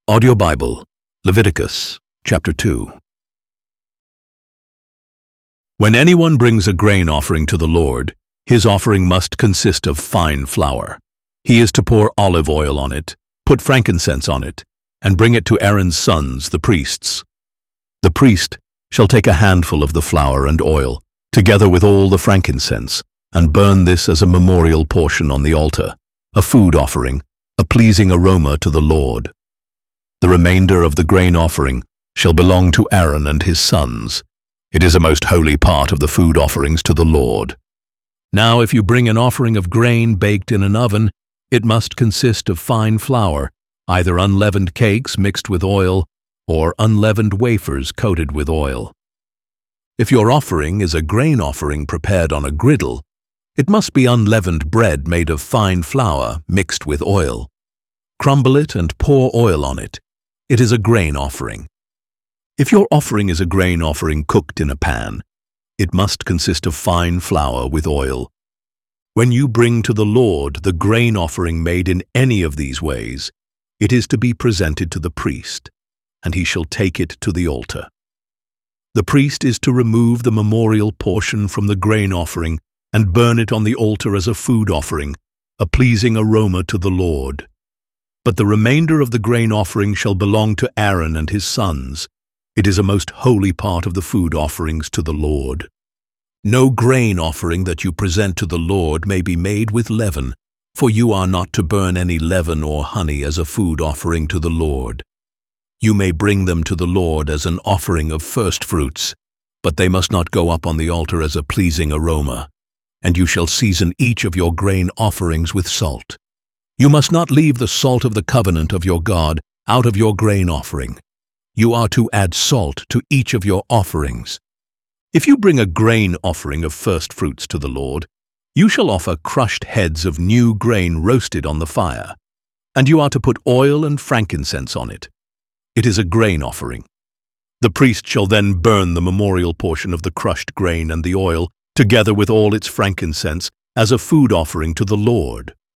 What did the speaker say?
Audio Bible, Leviticus, chapter 2. When anyone brings a grain offering to the Lord, his offering must consist of fine flour. He is to pour olive oil on it, put frankincense on it, and bring it to Aaron's sons, the priests. The priest shall take a handful of the flour and oil, together with all the frankincense, and burn this as a memorial portion on the altar, a food offering, a pleasing aroma to the Lord. The remainder of the grain offering shall belong to Aaron and his sons. It is a most holy part of the food offerings to the Lord. Now if you bring an offering of grain baked in an oven, it must consist of fine flour, either unleavened cakes mixed with oil, or unleavened wafers coated with oil. If your offering is a grain offering prepared on a griddle, it must be unleavened bread made of fine flour mixed with oil. Crumble it and pour oil on it. It is a grain offering. If your offering is a grain offering cooked in a pan, it must consist of fine flour with oil. When you bring to the Lord the grain offering made in any of these ways, it is to be presented to the priest, and he shall take it to the altar. The priest is to remove the memorial portion from the grain offering and burn it on the altar as a food offering, a pleasing aroma to the Lord. But the remainder of the grain offering shall belong to Aaron and his sons. It is a most holy part of the food offerings to the Lord. No grain offering that you present to the Lord may be made with leaven, for you are not to burn any leaven or honey as a food offering to the Lord. You may bring them to the Lord as an offering of first fruits, but they must not go up on the altar as a pleasing aroma. And you shall season each of your grain offerings with salt. You must not leave the salt of the covenant of your God out of your grain offering. You are to add salt to each of your offerings. If you bring a grain offering of first fruits to the Lord, you shall offer crushed heads of new grain roasted on the fire, and you are to put oil and frankincense on it. It is a grain offering. The priest shall then burn the memorial portion of the crushed grain and the oil, together with all its frankincense, as a food offering to the Lord.